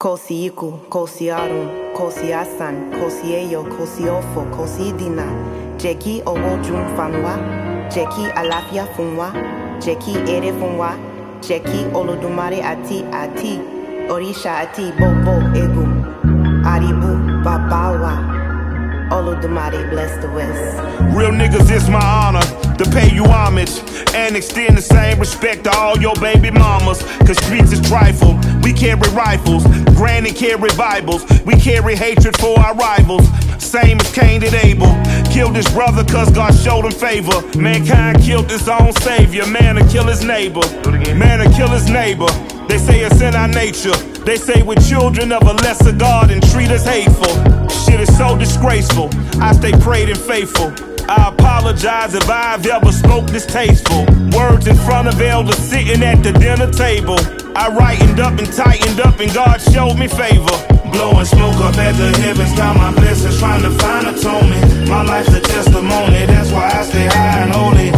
Kosi Iku, Kosi Arun, Kosi Asan, Kosi Eyo, Kosi Ofo, Kosi Dina, Jeki Owo Jun Fanwa, Jeki Alafia Funwa, Jeki Ere Funwa, Jeki Olodumare Ati, Orisha Ati, Bobo Egu, Aribu, Babawa. Olodumare bless the West. Real niggas, it's my honor to pay you homage and extend the same respect to all your baby mamas. Cause streets is trifle, we carry rifles, granny carry Bibles, we carry hatred for our rivals. Same as Cain and Abel, killed his brother cause God showed him favor. Mankind killed his own savior, man to kill his neighbor, man to kill his neighbor. They say it's in our nature, they say we're children of a lesser God and treat us hateful. Shit is so disgraceful, I stay prayed and faithful. I apologize if I've ever spoke distasteful words in front of elders sitting at the dinner table. I rightened up and tightened up and God showed me favor. Blowing smoke up at the heavens, count my blessings, trying to find atonement. My life's a testimony, that's why I stay high and holy.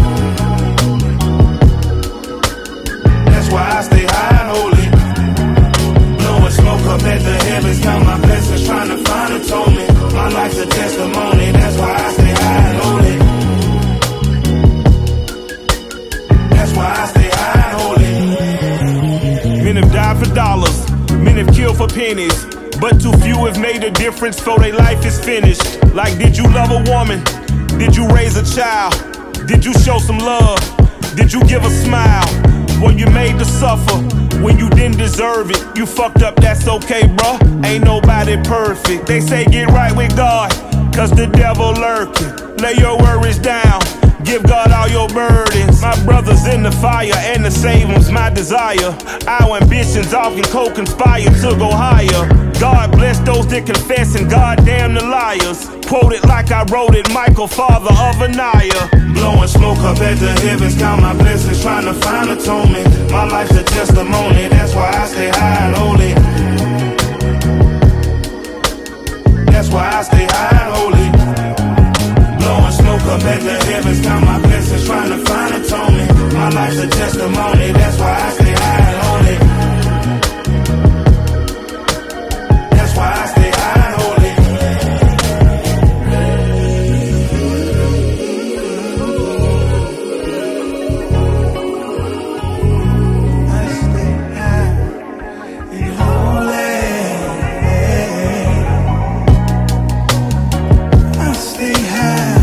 That's why I stay high and holy. Blowing smoke up at the heavens, count my blessings, trying to find atonement. My life's a testimony, that's why I stay high and holy. That's why I stay high and holy. Men have died for dollars, men have killed for pennies, but too few have made a difference for their life is finished. Like, did you love a woman? Did you raise a child? Did you show some love? Did you give a smile? Were you made to suffer when you didn't deserve it? You fucked up, that's okay, bruh. Ain't nobody perfect. They say get right with God, cause the devil lurking. Lay your worries down, give God all your burdens. My brothers in the fire, and to save them's my desire. Our ambitions often co-conspire to go higher. God bless those that confess and God damn the liars. Quote it like I wrote it, Michael, father of Anaya. Blowing smoke up at the heavens, count my blessings, trying to find atonement. My life's a testimony, that's why I stay high and holy. That's why I stay high and holy. Blowing smoke up at the heavens, count my blessings, trying to find atonement. My life's a testimony, that's why I stay high and holy. That's why I stay high and holy. I stay high and holy. I stay high.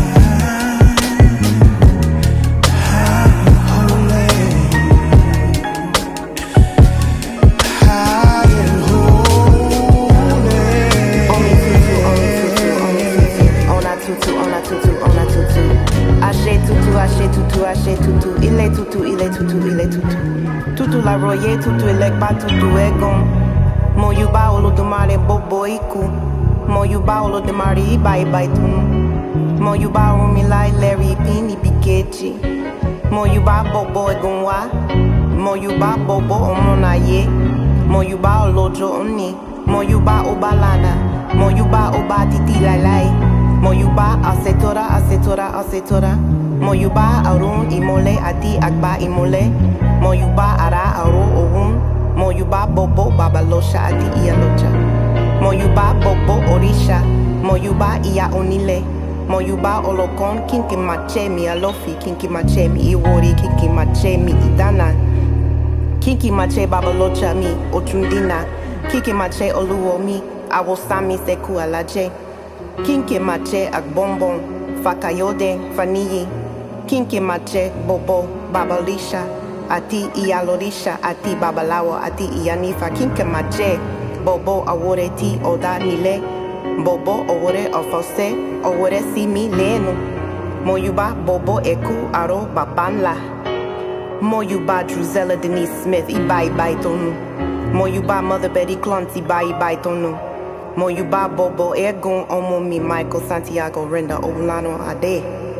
Il est tutu. Tutu la roye, tutu elekba, tutu egon. Mo yuba olodumare bobo iku. Mo yuba olodumare ibai tunu. Mo yuba umilai leri pini bikechi. Mo yuba bobo egonwa. Mo yuba bobo omonaye. Mo yuba olojo oni. Mo yuba obalana. Mo yuba oba titi lai. Mo yuba asetora. Mo yuba arun imole ati agba imole. Mo yuba ara aro ohun. Mo yuba bobo babalosha ati iyalocha. Mo yuba bobo orisha. Mo yuba iya onile. Mo yuba olokon kinki mache mi alofi. Kinki mache mi iwori. Kinki mache mi idana. Kinki mache babalocha mi ochundina. Kinki mache oluwo mi awosami seku alaje. Kinki mache agbombon fakayode faniyi. Kinki mache bobo babalisha ati iyalorisha ati babalawo ati iyanifa. Kinki mache bobo awore ti oda nile. Bobo awore ofose awore simi lenu. Moyuba bobo eku aro babanla. Moyuba Drusella Denise Smith ibai tonu. Moyuba Mother Betty Clunt ibai tonu. Moyuba bobo egun omo mi Michael Santiago Renda Olano Ade.